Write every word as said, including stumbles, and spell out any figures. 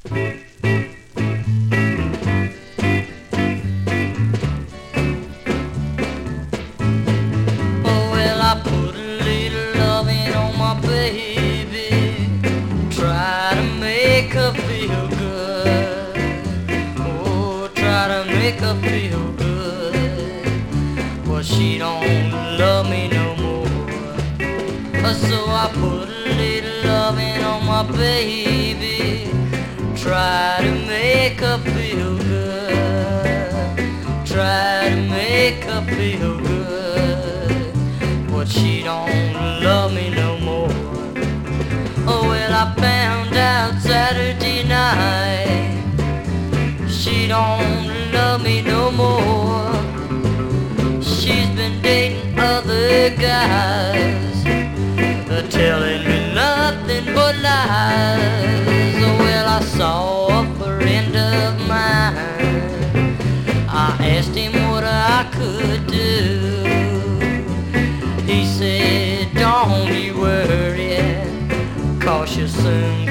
Oh, well, I put a little loving on my baby, try to make her feel good. Oh, try to make her feel good. Well, she don't love me no more. So I put a little loving on my baby, try to make her feel good, try to make her feel good, but she don't love me no more. Oh, well, I found out Saturday night she don't love me no more. She's been dating other guys, telling me nothing but lies. Well, I saw a friend of mine, I asked him what I could do. He said, don't be worried, 'cause she'll soon